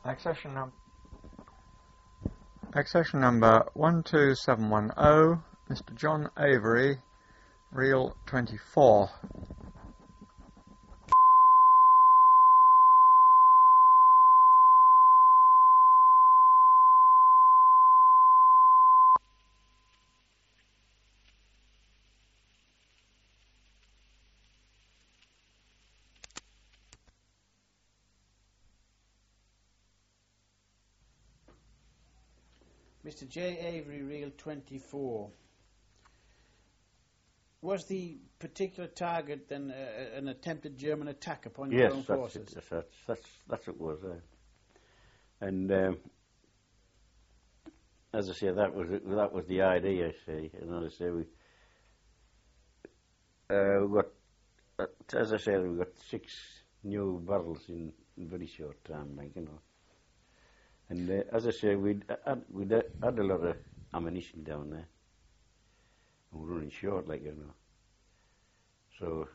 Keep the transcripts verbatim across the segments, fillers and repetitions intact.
Accession number. Accession number one two seven one zero, Mister John Avery, reel twenty-four. Mister J. Avery, reel twenty-four. Was the particular target then uh, an attempted German attack upon your yes, own that's forces? It, yes, that's, that's, that's what it was. Uh, and um, as I say, that was it, that was the idea, I say. And as I say, we, uh, we got, uh, as I said, we got six new barrels in, in very short time, like, you know. And uh, as I say, we'd had, we'd had a lot of ammunition down there. And we're running short, like, you know. So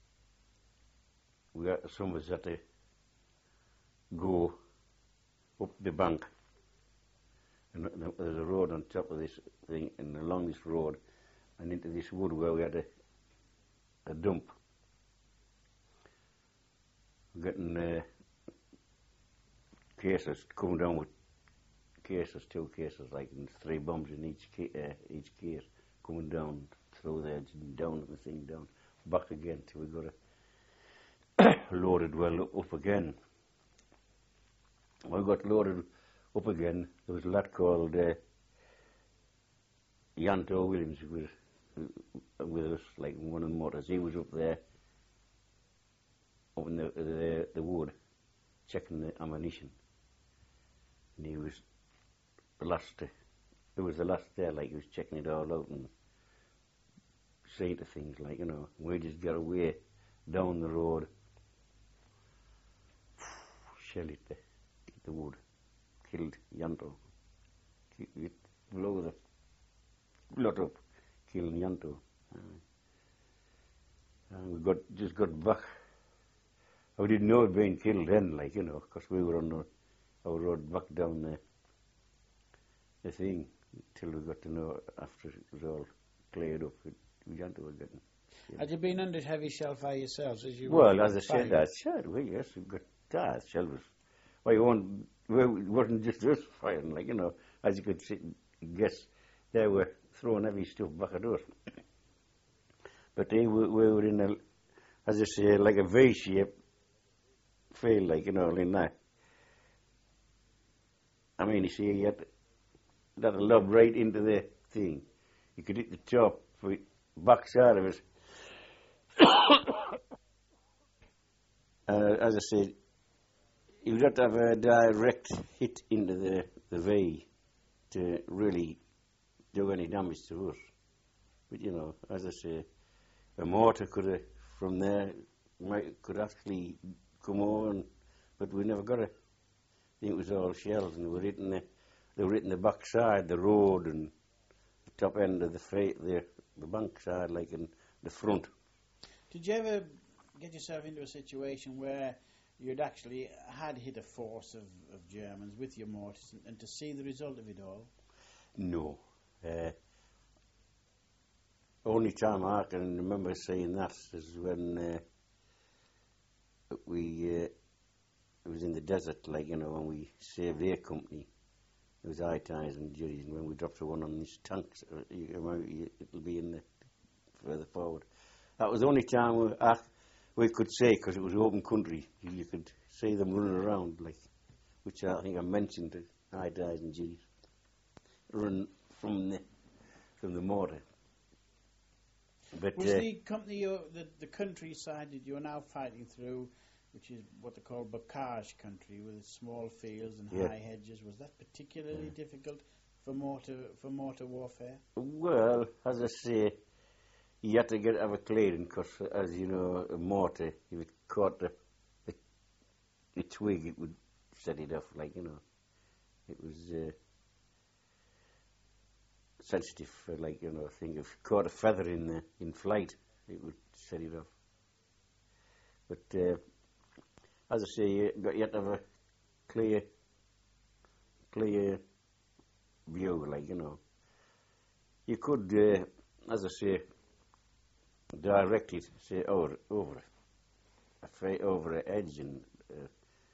we got, some of us had to go up the bank. And there's a road on top of this thing, and along this road, and into this wood where we had a, a dump. We're getting uh, cases coming down with cases, two cases, like, and three bombs in each ca uh, each case, coming down through the edge and down the thing, down, back again till we got it loaded well up, up again. When we got loaded up again, there was a lad called uh, Yanto Williams who was uh, with us, like one of the motors. He was up there, up in the, the, the wood, checking the ammunition. And he was the last, uh, it was the last there, like he was checking it all out and saying to things, like, you know. We just got away down the road, shell hit the, hit the wood, killed Yanto. It blew the lot up, killed Yanto. Uh, and we got just got back. I didn't know it being killed then, like, you know, because we were on the, our road back down the, the thing, till we got to know after it was all cleared up. It, we Yanto were getting. You know. Had you been under heavy shell fire yourselves as you well, were as I said, that said, we yes, we got that shell was. Well, you won't, well, it wasn't just us firing, like, you know, as you could see, guess, they were throwing heavy stuff back at us. But they were, we were in a, as I say, like a V shape field, like, you know, in that. I mean, you see, you had that lob right into the thing. You could hit the top, for back side of it. uh, as I said, you've got to have a direct hit into the, the V to really do any damage to us. But, you know, as I say, a mortar could have, from there, might, could actually come on, but we never got it. I think it was all shells, and they were hitting the, they were hitting the back side, the road, and the top end of the freight, the, the bank side, like in the front. Did you ever get yourself into a situation where you'd actually had hit a force of, of Germans with your mortars, and, and to see the result of it all? No. Uh, only time I can remember seeing that is when uh, we, uh, it was in the desert, like, you know, when we saved their company. It was high ties and Jerry's, and when we dropped the one on these tanks, uh, you, you, it'll be in the further forward. That was the only time we, uh, we could say, because it was open country, you, you could see them running around, like, which I think I mentioned to high ties and Jerry's, run from the from the mortar. But was uh, the company, you, the, the countryside that you're now fighting through, which is what they call bocage country, with small fields and yeah. high hedges, was that particularly yeah. difficult for mortar for mortar warfare? Well, as I say, you had to get have a clearing, because, as you know, a mortar, if it caught the, the, the twig, it would set it off, like, you know. It was uh, sensitive, uh, like, you know, I think if it caught a feather in the, in flight, it would set it off. But uh, as I say, you, got, you had to have a clear clear view, like, you know. You could, uh, as I say, direct it, say, over, over, a over the edge and uh,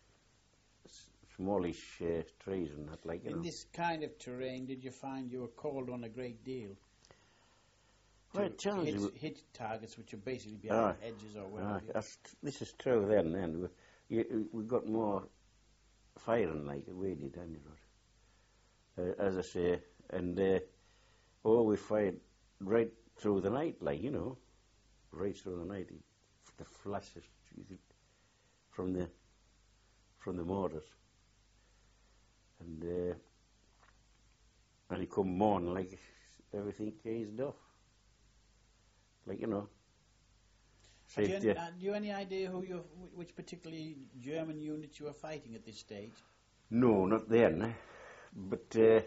smallish uh, trees and that, like, you In know. this kind of terrain, did you find you were called on a great deal? Well, To challenge hit, you- hit targets which are basically behind Ah, hedges or Ah, whatever. that's, this is true then, then. We, you, we got more firing like we did, anyway. Uh, as I say, and uh, oh, we fired right through the night, like, you know, right through the night. The flashes from the from the mortars, and uh, and he come morning like everything eased off, like, you know. Had you, Saved any, you- had you any idea who you, which particularly German units you were fighting at this stage? No, not then. eh. But uh,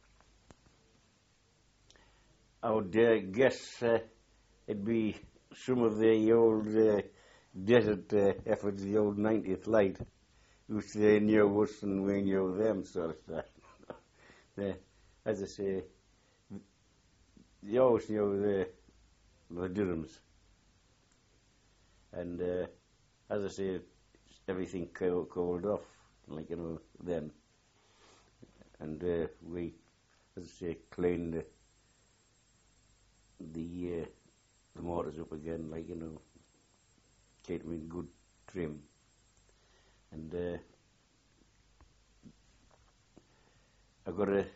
I would uh, guess uh, it'd be some of the old uh, desert uh, efforts, the old ninetieth Light, which they knew us and we knew them, sort of stuff. the, as I say, they always knew the, the Durhams. And uh, as I say, everything co- cooled off, like, you know, then. And uh, we, as I say, cleaned the the, uh, the mortars up again, like, you know, kept them in good trim. And uh, I got a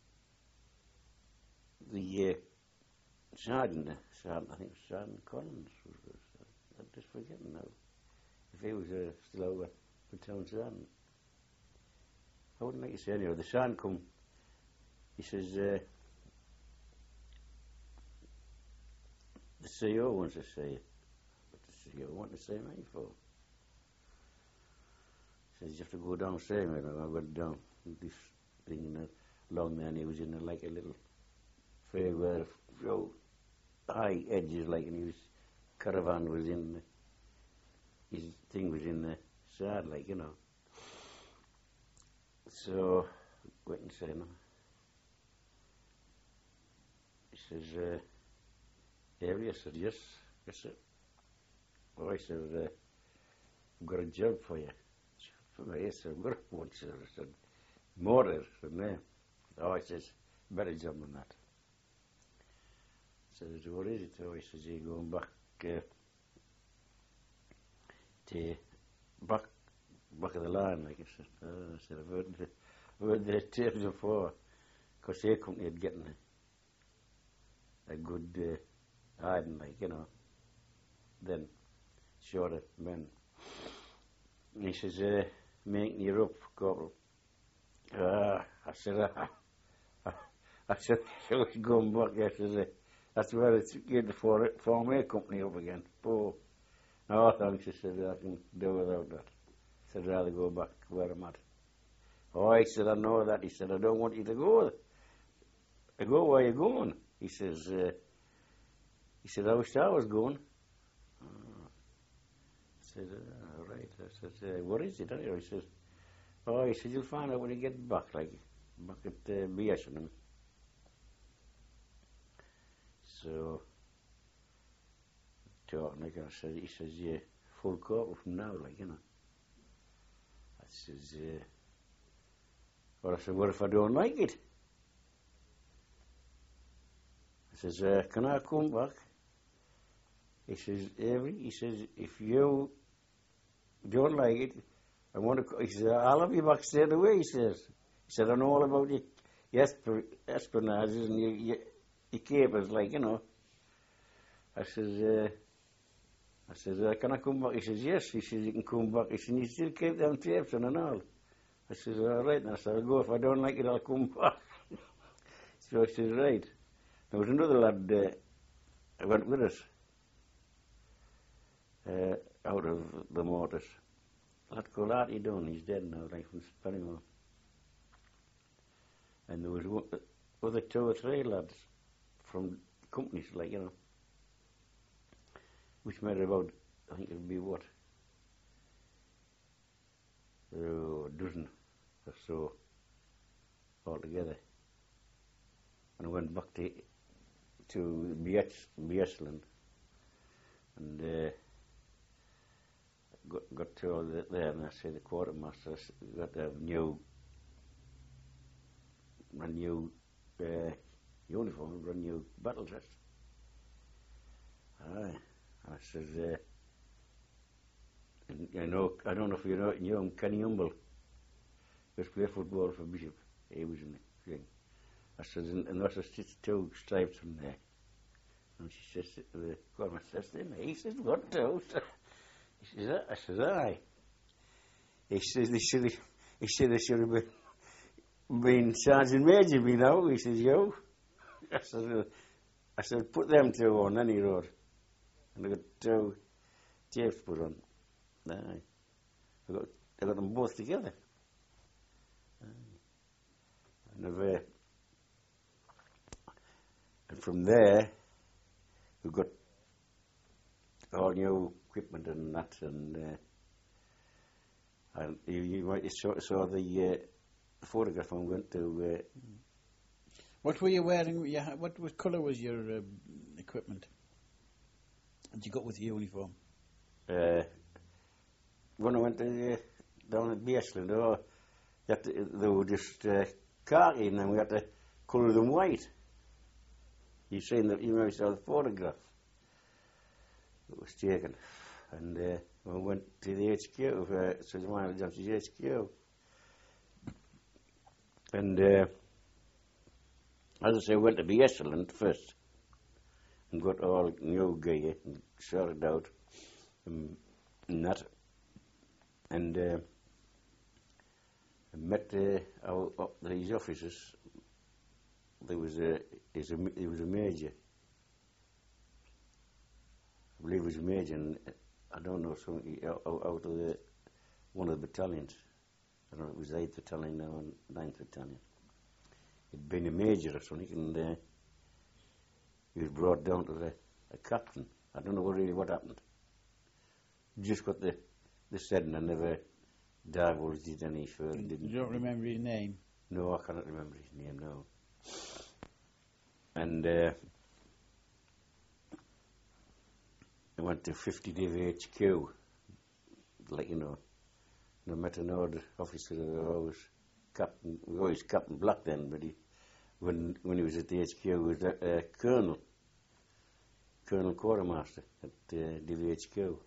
the uh, sergeant, uh, sergeant, I think Sergeant Collins, was, was, uh, I'm just forgetting now if he was uh, still over the town sergeant. I wouldn't like to say anyway. The sergeant come, he says, uh, the C E O wants to see you. What the C E O want to see me for? He says, you have to go downstairs, man. I went down this thing and that, along there, and he was in a, like a little fair where real high edges, like, and he was, caravan was in, the, his thing was in the side, like, you know. So, went and said, no. He says, uh, Harry, I said, yes, yes, sir. Oh, I said, uh, I've got a job for you. For me, yes, sir, I've got one, sir. I said, mortar, I said, no. Oh, I says, better job than that. I said, what is it? Oh, he says, you're going back uh, to, back, back of the line, like I said. Oh, I said, I've heard the, I've heard the tapes before, because their company had getting a, a good uh, hiding, like, you know, then shorter men. And he says, uh, making you up, Corporal. Ah, I said, ah, I, I said, shall we go back? I said, uh, that's where it's getting for it, form a company up again. Oh, no, thanks, he said, I can do without that. I said, I'd rather go back where I'm at. Oh, I said, I know that. He said, I don't want you to go. I go where you going? He says, uh, he said, I wish I was going. Oh. I said, all right. I said, uh, what is it anyway? He says, oh, he said, you'll find out when you get back, like, back at uh, B S and them. So, talking like I said, he says, yeah, full corporal from now, like, you know. I says, uh, well, I said, what if I don't like it? I says, uh, can I come back? He says, Avery, he says, if you don't like it, I want to, co-. He says, I'll have you back straight away, he says. He said, I know all about your, your esp- espionages and your, your, your capers, like, you know. I says, uh, I says, uh, can I come back? He says, yes. He says, you can come back. He says, you still keep them tapes on and all. I says, all right. And I said, I'll go. If I don't like it, I'll come back. So he says, right. There was another lad uh, went with us uh, out of the mortars. A lad called Artie Dunn. He's dead now, like from Spennymoor. And there was one, other two or three lads from companies, like, you know, which made about, I think it would be what, oh, a dozen or so. altogether. And I went back to to Biesland and uh, got, got told that there, and I said the quartermaster got a new, a new uh, uniform, a new battle dress. Aye, I said, uh, and I know, I don't know if you know, you know Kenny Humble, who's played football for Bishop. He was in the thing. I said, and, and there's just two stripes from there. And she says, the quartermaster says, he says, what two? He says, I says, aye. He says, they should have, he said, they should have been, been Sergeant Major, you know. He says, yo. I said, I said, put them two on, then he wrote. And I got two tapes put on. Aye. I got, I got them both together. Aye. And I've, uh, and from there, we got all new equipment and that, and uh, and you, you might have saw, saw the uh, photograph I went to. Uh, what were you wearing? You ha- what what colour was your uh, equipment? Did you go with your uniform? Uh, when I went to, uh, down at Biesland, oh, you had to, they were just uh, khaki, and then we had to colour them white. You've seen that, you maybe saw the photograph that was taken. And uh, we went to the H Q, uh, Sir Michael Johnson's H Q. And uh, as I say, we went to Biesland first and got all new gear and sorted out um, and that. And uh, met uh, our, uh, these officers. There was a, is a, he was a major. I believe he was a major, and I don't know, so he, out, out of the, one of the battalions. I don't know, it was the eighth Battalion now and ninth Battalion. He'd been a major or something, and uh, he was brought down to the a captain. I don't know what really what happened. Just got the, the said, and I never divulged it any further. You Didn't don't remember his name? No, I cannot remember his name, no. And uh, I went to fifty Div H Q, like, you know, and I met an old officer that I was Captain, we always Captain Black then, but he, when when he was at the H Q, he was a uh, Colonel, Colonel Quartermaster at uh, Div H Q.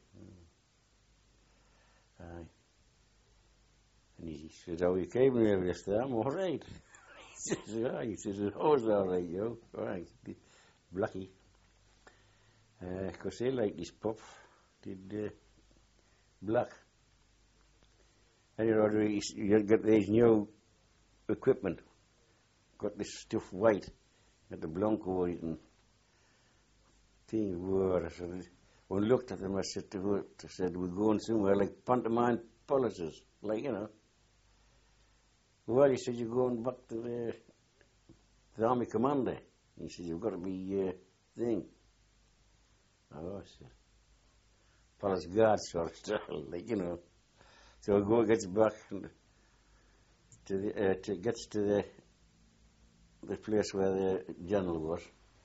Mm. Aye. And he said, "Oh, you came here yesterday? I'm all right." He says, "Oh, he says, oh, it's all right, yo. All right, Blackie. Because uh, he liked his pup, did uh, Black. And you know, you get these new equipment, got this stuff white, got the Blanco white and thing wore. I said, when I looked at them, I said, to go, I said, we're going somewhere like pantomime policies, like, you know. Well, he said, you're going back to the, the Army Commander. He said, you've got to be uh, thing. Oh, I said, Palace Guard sort of style, like, you know. So I go, gets back and to the, uh, to gets to the the place where the general was.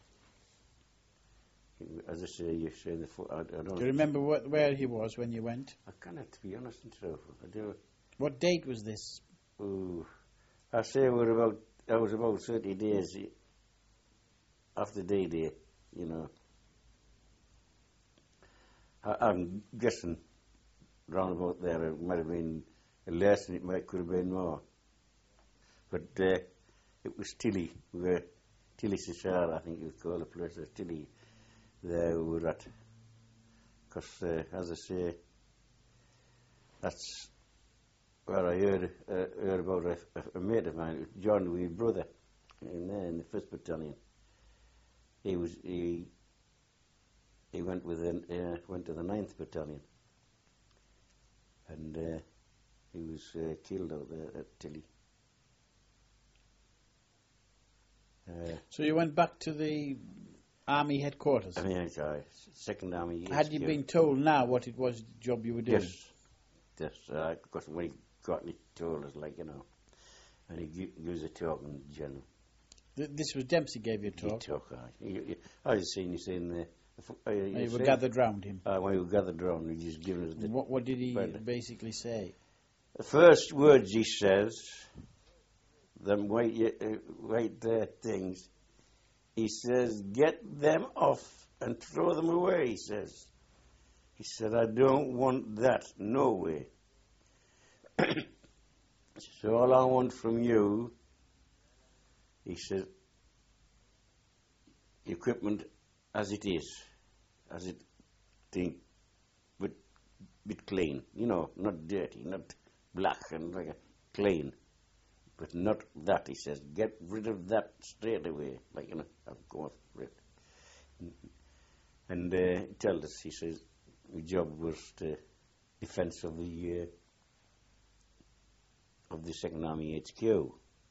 As I say, you say the I, I don't. Do you remember what, where he was when you went? I cannot, to be honest and truthful. I do. What date was this? Ooh, I say we're about. I was about thirty days after D-Day, you know. I, I'm guessing round about there. It might have been less, and it might could have been more. But uh, it was Tilly, where Tilly Sishara, I think you call the place, uh, Tilly. There we were at. Because, uh, as I say, that's where I heard, uh, heard about a, a, a mate of mine, John, with his brother, in there in the first Battalion. He was he he went with the, uh, went to the ninth Battalion, and uh, he was uh, killed out there at Tilly. Uh, so you went back to the Army headquarters? I mean, sorry, Second Army. Had you been told now what it was, the job you were doing? Yes, yes, uh, because when he got me told us, like, you know, And he gi- gives a talk in general. Th- this was Dempsey gave you a He talk. talk, aye. He, he, I just seen, he saying, uh, if- uh, And he you were said- gathered round him. Uh, when we were gathered round, he just given us the What, what did he Brenda. basically say? The first words he says, them white, uh, white uh, things, he says, get them off and throw them away, he says. He said, I don't want that, no way. So all I want from you, he said, equipment as it is, as it thing, but bit clean, you know, not dirty, not black and like a clean, but not that. He says, get rid of that straight away, like you know, I'm going for it. And uh, he tells us, he says, my job was the defence of the uh, of the Second Army H Q,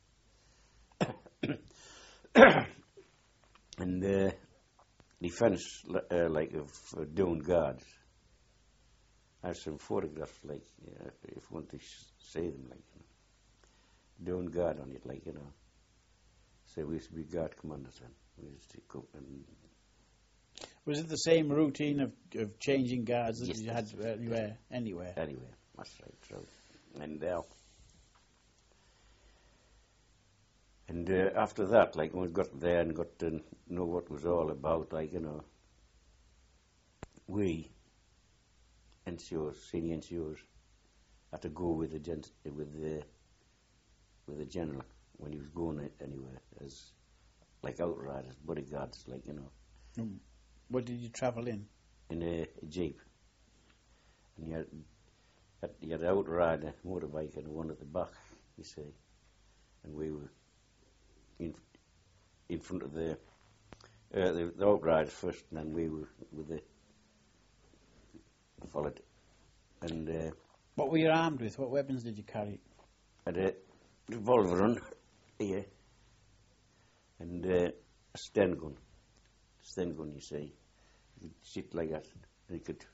and uh, defence uh, like of uh, Down Guards. I have some photographs, like, yeah, if you want to sh- say them, like, you know, Down Guard on it, like, you know. So we used to be guard commanders then. We used to go and Was it the same routine of, of changing guards that Yes, you had yes, anywhere? Anywhere? anyway, that's right. So, and uh, and uh, after that, like when we got there and got to know what it was all about, like you know, we N C Os, senior N C Os, had to go with the gent with the with the general when he was going a- anywhere as like outriders, bodyguards, like you know, Mm. What did you travel in? in a, a jeep, and you had, had you had an outrider motorbike and one at the back, you see, and we were in in front of the uh, the, the outriders first, and then we were with the followed, and uh, What were you armed with? What weapons did you carry? had a revolver on here, and uh, a Sten gun. Sten gun, you see. You could sit like that, and you could,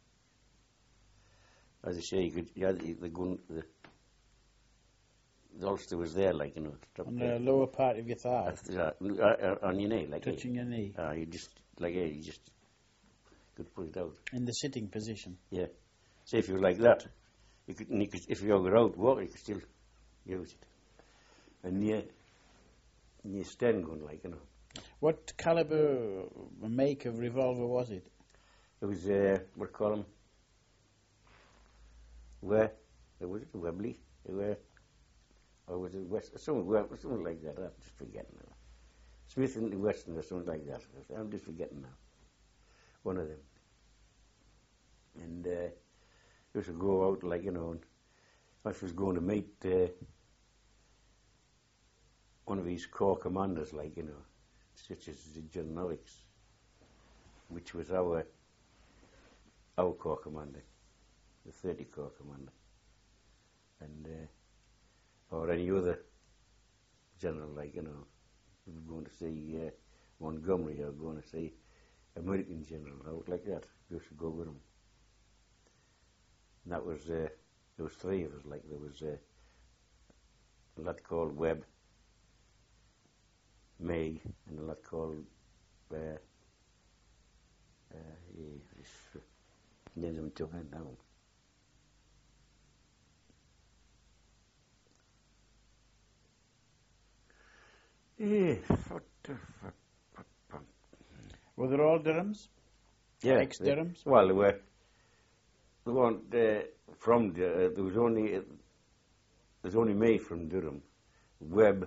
as I say, you could, you had the the gun, the, the holster was there, like, you know, strapped On there. the lower part of your thigh, After that, uh, uh, on your knee, like, touching your knee, uh, you just, like, yeah, you just could pull it out. in the sitting position. Yeah. Say if you were like that, you could, and you could if you were out water, you could still use it. And yeah, and your Sten gun, like, you know. What caliber, uh, make of revolver was it? It was, uh, what do you call them? Where? It was it Webley? Where? Or was it West? Something, well, something like that. I'm just forgetting now. Smith and Weston or something like that. I'm just forgetting now. One of them. And uh, used to go out, like, you know, and if I was going to meet uh, one of his corps commanders, like, you know, such as General Alex, which was our our corps commander, the thirty corps commander, and uh, or any other general, like, you know, we were going to see uh, Montgomery or going to see American general out like that. We used to go with him. And that was uh, there was three of us. Like there was uh, a lad called Webb, me, and a lad called uh, uh, he, his names I'm talking now. Yeah, what the fuck? Were they all Durhams? Yeah, Ex-Durhams? they- Well, they were. They weren't uh, from. The, uh, there was only. Uh, there's only me from Durham. Webb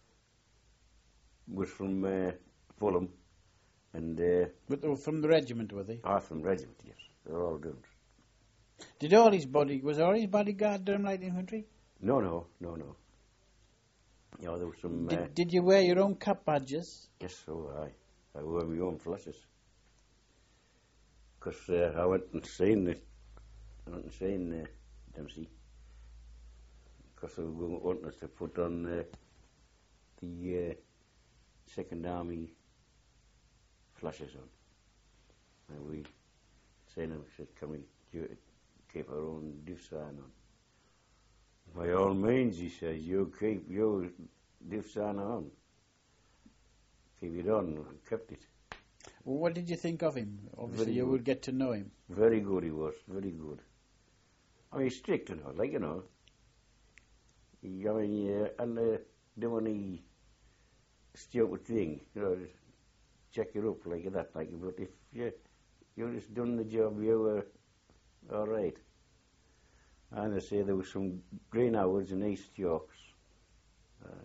was from uh, Fulham, and uh, But they were from the regiment, were they? I from Regiment. Yes, they're all Durhams. Did all his body, was all his bodyguard Durham Light Infantry? No, no, no, no. Yeah, there was some. Uh, Did, did you wear your own cap badges? yes, so I. I wore my own flashes. Because uh, I went and seen the. I went and seen uh, Dempsey. Because they were wanting us to put on uh, the uh, Second Army flashes on. And we seen him, said, can we do it, keep our own div sign on? By all means, he says, you keep your this on on. Keep it on, and kept it. Well, what did you think of him? Obviously, Very you good. would get to know him. Very good he was, very good. I mean, strict and all, like, you know. He, I mean, uh, and uh, do any stupid thing, you know, just check you up like that, like, but if you, you just done the job, you were all right. And I say there was some green hours in East Yorks. Uh,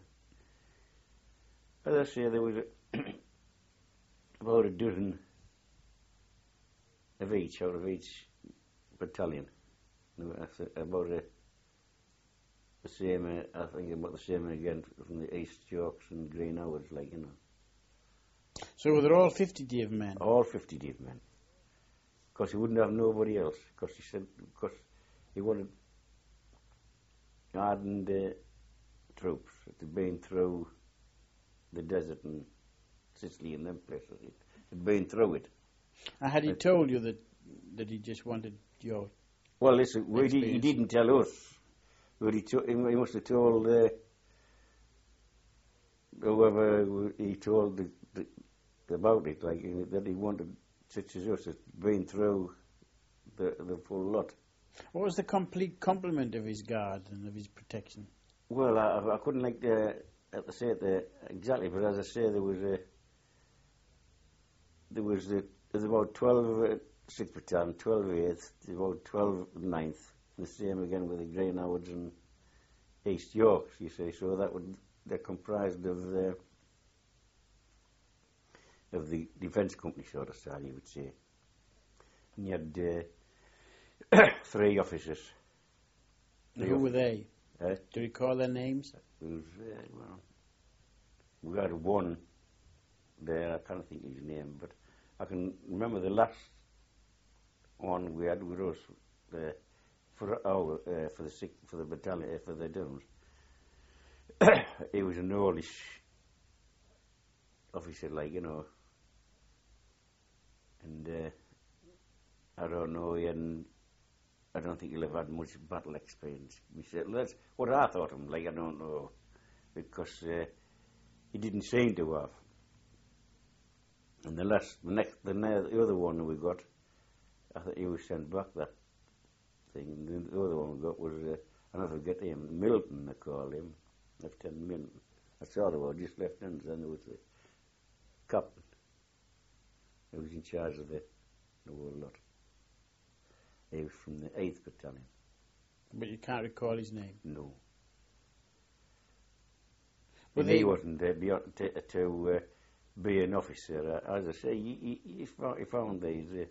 as I say, there was a about a dozen of each, out of each battalion. About a, the same, uh, I think about the same again from the East Yorks and Green Hours, like, you know. So were they all fifty Dave men? All fifty Dave men. Because he wouldn't have nobody else. Because he said, because he wanted hardened uh, troops that had been through the desert and Sicily and them places. It had been through it. And had he But- told you that that he just wanted your... Well, listen, we did, he Experience. didn't tell us, but he, to, he must have told uh, whoever he told the, the, about it, like uh, that he wanted such as us, had been through the the full lot. What was the complete complement of his guard and of his protection? Well, I, I couldn't like uh, have to say it there exactly, but as I say, there was a there was a, there's about twelve uh, sixth battalion, twelve eighth, about twelve ninth, the same again with the Green Howards and East Yorks, you see. So that would they're comprised of the of the defence company sort of style, you would say. And you had uh, three officers. And Three who of- were they? Uh, Do you recall their names? It was, uh, well, we had one there, I can't think of his name, but I can remember the last one we had with us uh, for our, uh, for the six, for the battalion, uh, for the Downs. He was an oldish officer, like, you know, and uh, I don't know, he hadn't, I don't think he'll have had much battle experience. We said, that's what I thought of him, like, I don't know, because uh, he didn't seem to have. And the last, the next, the, ne- the other one we got, I thought he was sent back that thing. The other one we got was, uh, I never forget him, Milton, they call him, Lieutenant Milton. That's all they were, just lieutenants, and there was the captain who was in charge of the, the whole lot. He was from the eighth battalion. But you can't recall his name. No. Were And they- he wasn't uh, beyond to, to uh, be an officer. Uh, as I say, he, he, he, found, he found these. Uh,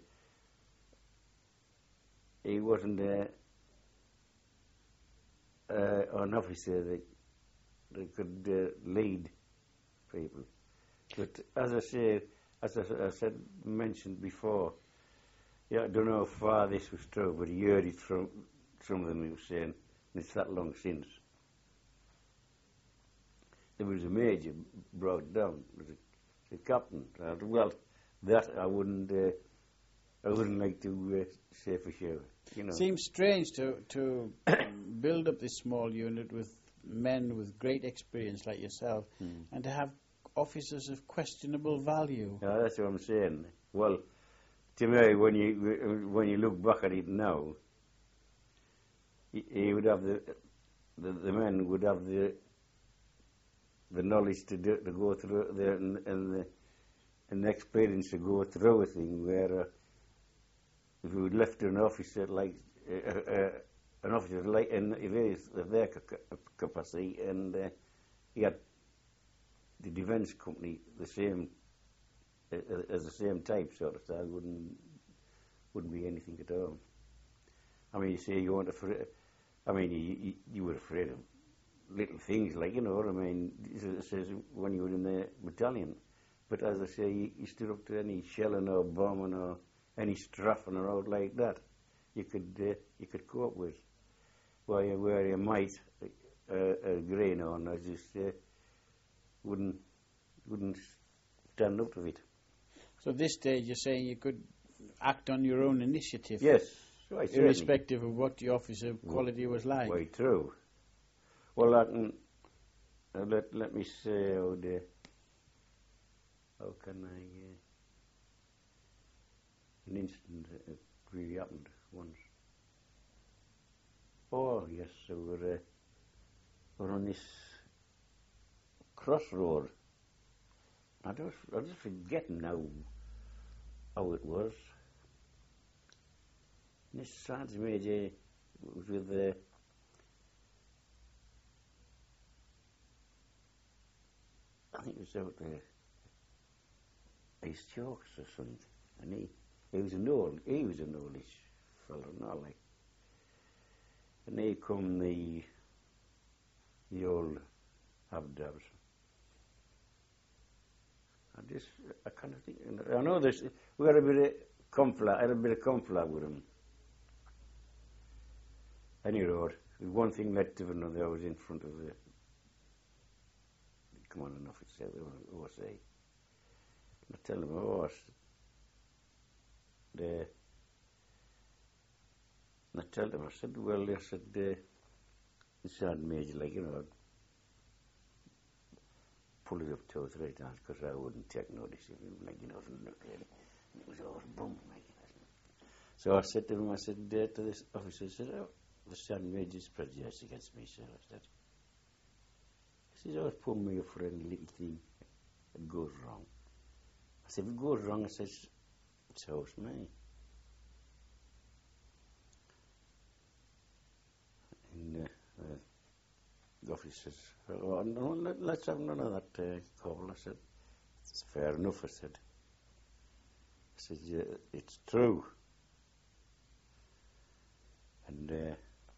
he wasn't uh, uh, an officer that, that could uh, lead people. But as I say, as I, I said, mentioned before, yeah, I don't know how far this was true, but he heard it from some of them who were saying, and it's that long since. There was a major brought down, it was a, a captain. Uh, well, that I wouldn't, uh, I wouldn't like to uh, say for sure. You know, Seems strange to to build up this small unit with men with great experience like yourself, Hmm. and to have officers of questionable value. yeah, that's what I'm saying. Well, to me, when you when you look back at it now, he, he would have the, the the men would have the the knowledge to do, to go through the and, and the and the experience to go through a thing where uh, if you would left an officer like uh, uh, an officer like in if his of their ca- ca- capacity and uh, he had the defence company the same uh, as the same type sort of style wouldn't wouldn't be anything at all. I mean, you say you weren't afraid. I mean, you, you, you were afraid of little things like, you know what I mean, it says when you were in the battalion. But as I say, you, you stood up to any shelling or bombing or any strafing or out like that, you could uh, you could cope with. Where you, where you might uh, a grain on, as you say, wouldn't wouldn't stand up to it. So at this stage, you're saying you could act on your own initiative, Yes, right, certainly. irrespective of what the officer quality was like. Quite true. Well, I can, uh, let, let me say how the, how can I, uh, an incident uh, it really happened once. Oh, yes, so we're, uh, we're on this crossroad. I just, I just forget now how it was. And this sergeant major was with uh, I think it was out there, East Yorks or something, and he, he was an old, he was an oldish fellow, not like, and he come the, the old habdabs. I just, I kind of think, I know this, we had a bit of conflict, I had a bit of conflict with him. Any road, one thing led to another. I was in front of the, come on, enough, it's out there, O S A. And I tell him, oh, I said, the, and I tell them, I said, well, I said, uh, the sergeant major, like, you know, I'd pull it up two or three times because I wouldn't take notice of him, like, you know, from the really. And it was always boom, like, so I said to him, I said, uh, to this officer, I said, oh, the sergeant major's prejudiced against me, sir. I said, he's always putting me up for any little thing that goes wrong. I said, if it goes wrong, I said, so it's me. And uh, uh, the officer says, oh, no, let, let's have none of that uh, call. I said, it's fair enough, I said. I said, yeah, it's true. And uh,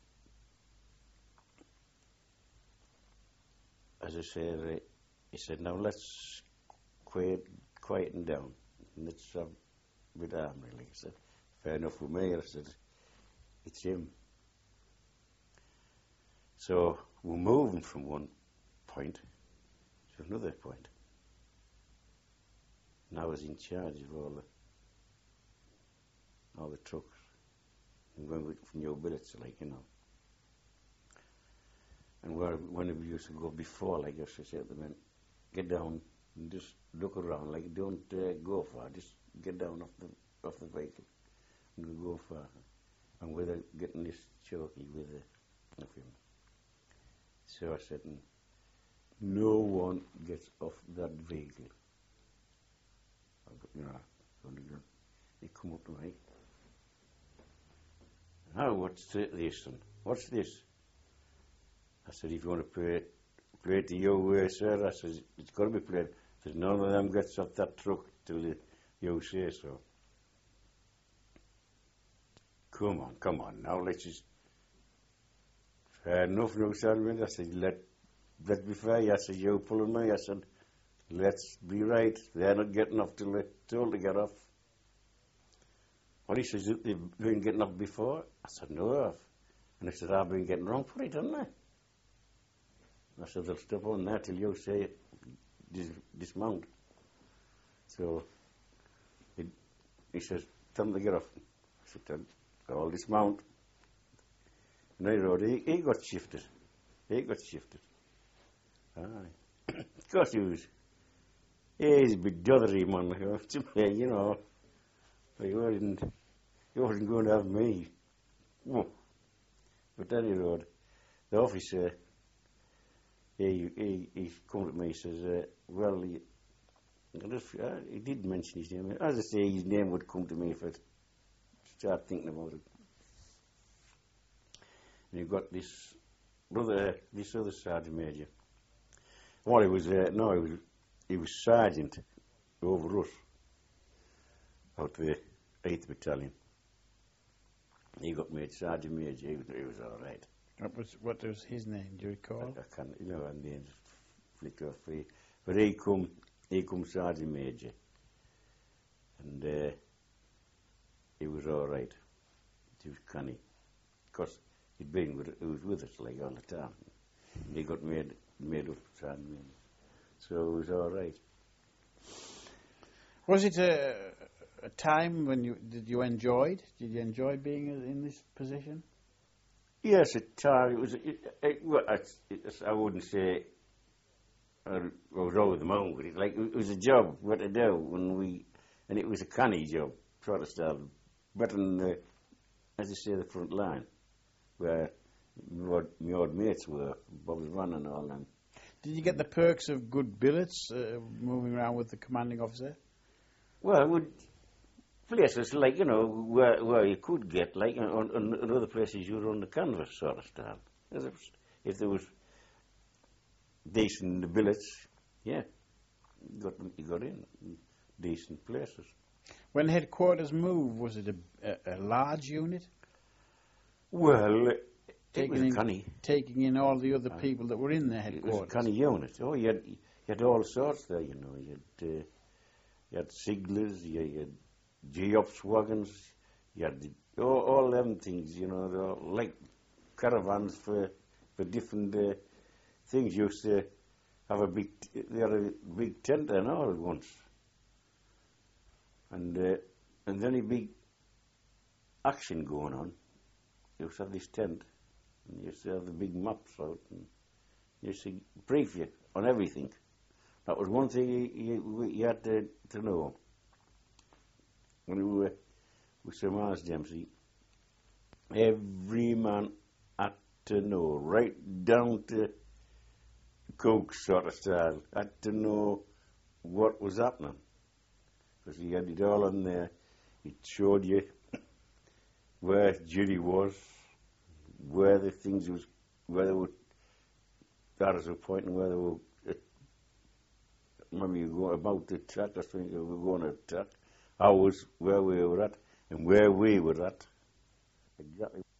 as I said, uh, he said, now let's quiet, quieten down. And let's have a bit of arm, really. I said, fair enough with me. I said, it's him. So we're moving from one point to another point. And I was in charge of all the, all the trucks. And going with new billets, like, you know. And where, when we used to go before, like I used to say to the men, get down and just look around, like, don't uh, go far, just get down off the off the vehicle and go far. And without getting this choky with the, of him. So I said, no one gets off that vehicle. You know, they come up to me. Now, what's this? And what's this? I said, if you want to play, play it your way, sir, I said, it's got to be played. I said, none of them gets off that truck till you, you say so. Come on, come on, now let's just, fair enough, no, sir. I said, let, let be fair. I said, you're pulling me. I said, let's be right. They're not getting off till they're told to get off. Well, he says, they've been getting off before. I said, no, I've. And he said, I've been getting wrong for it, haven't I? I said, they'll stop on that till you say dis dismount. So he, he says, tell them to get off. I said, tell all dismount. And I rode, he, he got shifted. He got shifted. Aye. Of course he was. He's a bit dothery, man. You know, he wasn't, he wasn't going to have me. Oh. But any road, the officer, he, he, he come to me, he says, uh, well, he, uh, he did mention his name. As I say, his name would come to me if I start thinking about it. And you got this brother, this other sergeant major. Well, he was, uh, no, he was, he was sergeant over us, out the eighth Battalion. He got made sergeant major. He was, he was all right. What was what was his name? Do you recall? I, I can't, you know, and then flick off free. But he come, he come sergeant major, and uh, he was all right. He was canny, because he'd been with, he was with us like all the time. And he got made made up sergeant major, so it was all right. Was it a, a time when you did you enjoyed? Did you enjoy being in this position? Yes, at times it was. It, it, well, it's, it's, I wouldn't say I was over the moon with it. Like it was a job, what to do when we, and it was a canny job, sort of stuff. Better than, the, as I say, the front line, where my old, my old mates were, Bob's Run and all them. Did you get the perks of good billets, uh, moving around with the commanding officer? Well, would places like, you know, where where you could get, like, on, on, on other places you were on the canvas sort of style. If there was, if there was decent billets, yeah, you got, you got in decent places. When headquarters moved, was it a, a, a large unit? Well, it taking was a in, canny. Taking in all the other people that were in the It headquarters. was a canny unit. Oh, you had, you had all sorts there, you know. You had, uh, you had Siglers, you, you had G-Ops wagons, you had the, all, all them things, you know, they're all like caravans for for different uh, things. You used to have a big, they had a big tent and all at once. And uh, and then a big action going on. You used to have this tent, and you used to have the big maps out, and you used to brief you on everything. That was one thing you, you, you had to, to know. When we were with Sir Miles Dempsey, every man had to know, right down to Cook sort of style, had to know what was happening. Because he had it all on there. It showed you where Judy was, where the things was, where they were, stars were pointing, where they were, uh, maybe you go about to attack, I think we were going to attack, hours, where we were at, and where we were at. Exactly.